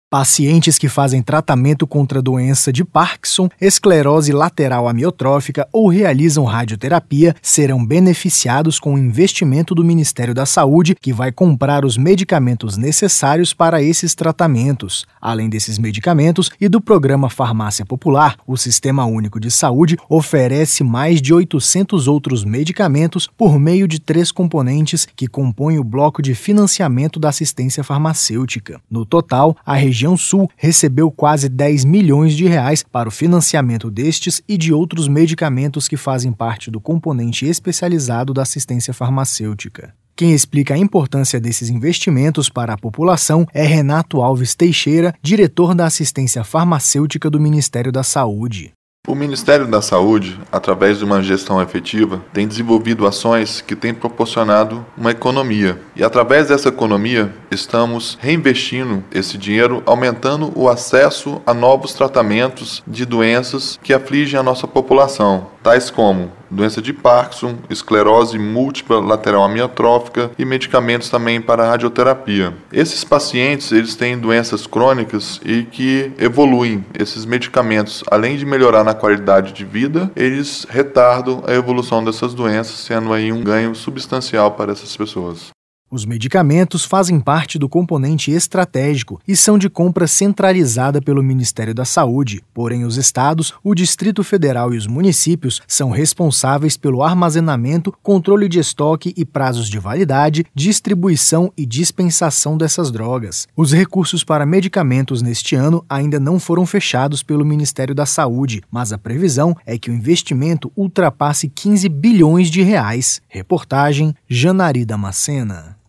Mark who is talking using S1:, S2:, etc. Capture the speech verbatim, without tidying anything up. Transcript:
S1: Pacientes que fazem tratamento contra a doença de Parkinson, esclerose lateral amiotrófica ou realizam radioterapia serão beneficiados com o investimento do Ministério da Saúde, que vai comprar os medicamentos necessários para esses tratamentos. Além desses medicamentos e do programa Farmácia Popular, o Sistema Único de Saúde oferece mais de oitocentos outros medicamentos por meio de três componentes que compõem o bloco de financiamento da assistência farmacêutica. No total, a região região sul recebeu quase dez milhões de reais para o financiamento destes e de outros medicamentos que fazem parte do componente especializado da assistência farmacêutica. Quem explica a importância desses investimentos para a população é Renato Alves Teixeira, diretor da assistência farmacêutica do Ministério da Saúde.
S2: O Ministério da Saúde, através de uma gestão efetiva, tem desenvolvido ações que têm proporcionado uma economia. E através dessa economia, estamos reinvestindo esse dinheiro, aumentando o acesso a novos tratamentos de doenças que afligem a nossa população, tais como doença de Parkinson, esclerose múltipla lateral amiotrófica e medicamentos também para radioterapia. Esses pacientes, eles têm doenças crônicas e que evoluem. Esses medicamentos, além de melhorar na qualidade de vida, eles retardam a evolução dessas doenças, sendo aí um ganho substancial para essas pessoas.
S1: Os medicamentos fazem parte do componente estratégico e são de compra centralizada pelo Ministério da Saúde. Porém, os estados, o Distrito Federal e os municípios são responsáveis pelo armazenamento, controle de estoque e prazos de validade, distribuição e dispensação dessas drogas. Os recursos para medicamentos neste ano ainda não foram fechados pelo Ministério da Saúde, mas a previsão é que o investimento ultrapasse quinze bilhões de reais. Reportagem Janari Damascena.